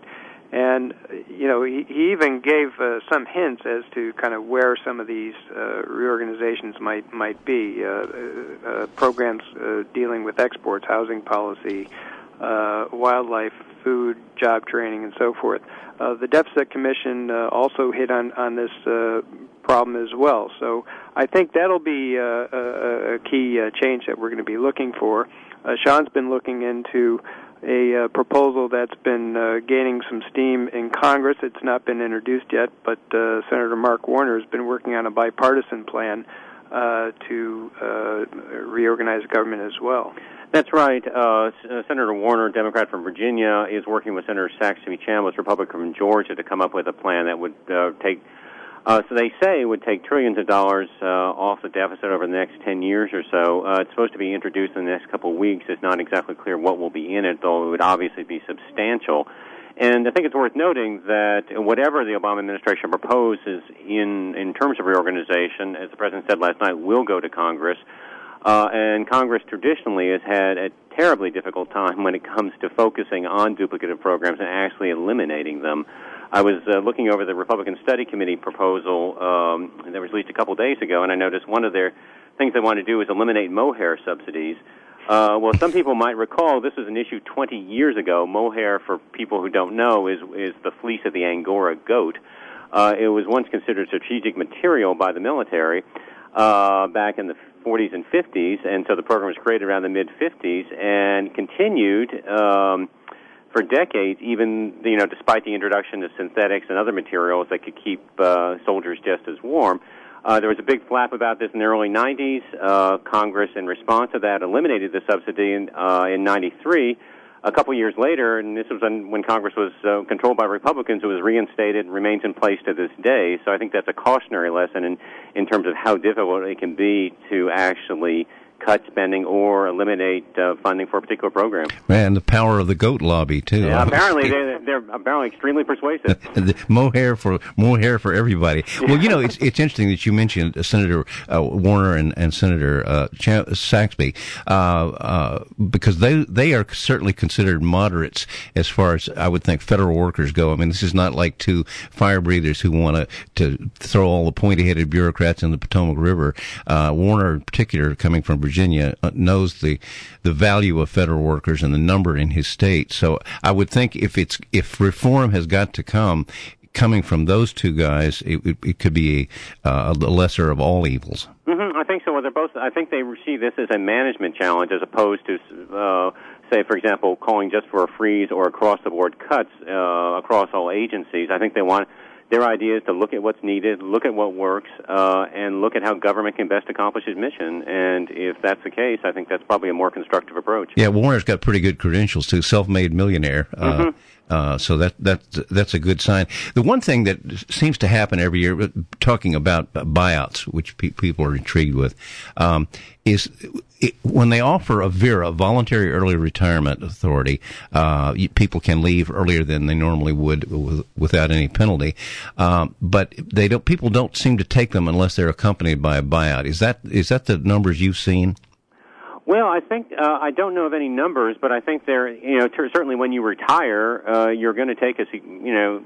And, you know, he, he even gave uh, some hints as to kind of where some of these uh, reorganizations might might be. Uh, uh, programs uh, dealing with exports, housing policy, uh, wildlife, food, job training, and so forth. Uh, the Deficit Commission uh, also hit on, on this uh, problem as well. So I think that'll be uh, a, a key uh, change that we're going to be looking for. Uh, Sean's been looking into a uh, proposal that's been uh, gaining some steam in Congress. It's not been introduced yet, but uh, Senator Mark Warner has been working on a bipartisan plan uh, to uh, reorganize government as well. That's right. Uh, Senator Warner, Democrat from Virginia, is working with Senator Saxby Chambliss, Republican from Georgia, to come up with a plan that would uh, take Uh, so they say it would take trillions of dollars uh, off the deficit over the next ten years or so. Uh, it's supposed to be introduced in the next couple of weeks. It's not exactly clear what will be in it, though it would obviously be substantial. And I think it's worth noting that whatever the Obama administration proposes in, in terms of reorganization, as the President said last night, will go to Congress. Uh, and Congress traditionally has had a terribly difficult time when it comes to focusing on duplicative programs and actually eliminating them. I was uh, looking over the Republican Study Committee proposal um, that was released a couple days ago, and I noticed one of their things they want to do is eliminate mohair subsidies. Uh, well, some people might recall this was an issue twenty years ago. Mohair, for people who don't know, is is the fleece of the Angora goat. Uh, it was once considered strategic material by the military uh, back in the forties and fifties, and so the program was created around the mid-fifties and continued um, for decades, even, you know, despite the introduction of synthetics and other materials that could keep uh, soldiers just as warm. Uh, there was a big flap about this in the early nineties. Uh, Congress, in response to that, eliminated the subsidy in, uh, in ninety-three. A couple years later, and this was when Congress was uh, controlled by Republicans, it was reinstated and remains in place to this day. So I think that's a cautionary lesson in, in terms of how difficult it can be to actually cut spending or eliminate uh, funding for a particular program. Man, the power of the goat lobby, too. Yeah, apparently they're, they're apparently extremely persuasive. Mohair for mohair for everybody. Well, you know, it's it's interesting that you mentioned uh, Senator uh, Warner and, and Senator uh, Ch- Saxby uh, uh, because they they are certainly considered moderates as far as I would think federal workers go. I mean, this is not like two fire breathers who want to to throw all the pointy-headed bureaucrats in the Potomac River. Uh, Warner, in particular, coming from Virginia, Virginia knows the the value of federal workers and the number in his state. So I would think if it's if reform has got to come, coming from those two guys, it, it, it could be a, uh, a lesser of all evils. Mm-hmm, I think so. Well, they're both. I think they see this as a management challenge as opposed to, uh, say, for example, calling just for a freeze or across-the-board cuts uh, across all agencies. I think they want. Their idea is to look at what's needed, look at what works, uh, and look at how government can best accomplish its mission. And if that's the case, I think that's probably a more constructive approach. Yeah, Warner's got pretty good credentials, too, self-made millionaire. Mm-hmm. Uh, uh, so that that that's a good sign. The one thing that seems to happen every year, talking about buyouts, which pe- people are intrigued with, um, is it, when they offer a V E R A, voluntary early retirement authority, uh, people can leave earlier than they normally would with, without any penalty. Um, but they don't. People don't seem to take them unless they're accompanied by a buyout. Is that is that the numbers you've seen? Well, I think uh, I don't know of any numbers, but I think they're, you know, ter- certainly when you retire, uh, you're going to take a, you know,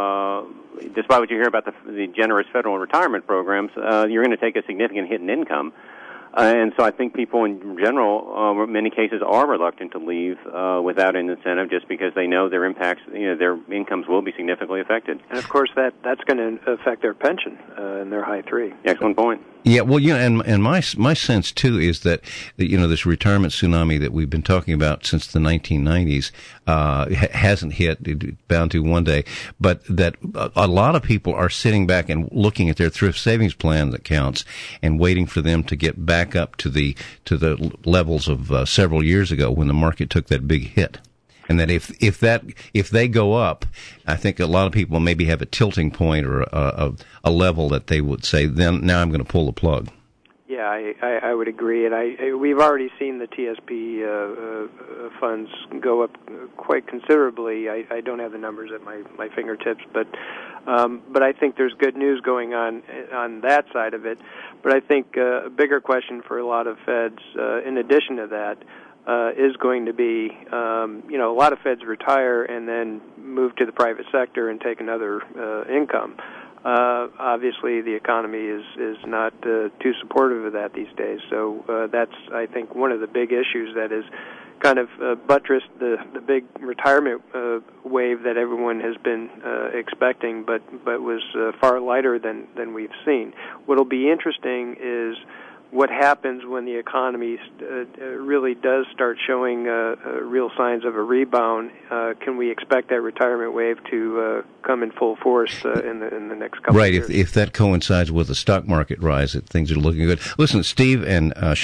uh, despite what you hear about the, the generous federal retirement programs, uh, you're going to take a significant hit in income. Uh, and so I think people in general, uh, in many cases, are reluctant to leave uh, without an incentive just because they know their impacts, you know, their incomes will be significantly affected. And, of course, that that's going to affect their pension uh, and their high three. Excellent point. Yeah, well, you know, and and my my sense too is that, you know, this retirement tsunami that we've been talking about since the nineteen nineties uh, hasn't hit, it's bound to one day, but that a lot of people are sitting back and looking at their thrift savings plan accounts and waiting for them to get back up to the to the levels of uh, several years ago when the market took that big hit. And that if if that if they go up, I think a lot of people maybe have a tilting point or a, a, a level that they would say, then now I'm going to pull the plug. Yeah, I, I, I would agree, and I we've already seen the T S P uh, uh, funds go up quite considerably. I, I don't have the numbers at my, my fingertips, but um, but I think there's good news going on on that side of it. But I think uh, a bigger question for a lot of feds, uh, in addition to that. uh, is going to be, um, you know, a lot of Feds retire and then move to the private sector and take another uh, income. Uh, obviously, the economy is is not uh, too supportive of that these days. So uh, that's, I think, one of the big issues that is kind of uh, buttressed the the big retirement uh, wave that everyone has been uh, expecting, but but was uh, far lighter than than we've seen. What'll be interesting is what happens when the economy uh, really does start showing uh, uh, real signs of a rebound. Uh, can we expect that retirement wave to uh, come in full force uh, in the in the next couple right, of years? Right, if, if that coincides with the stock market rise, that things are looking good. Listen, Steve and uh,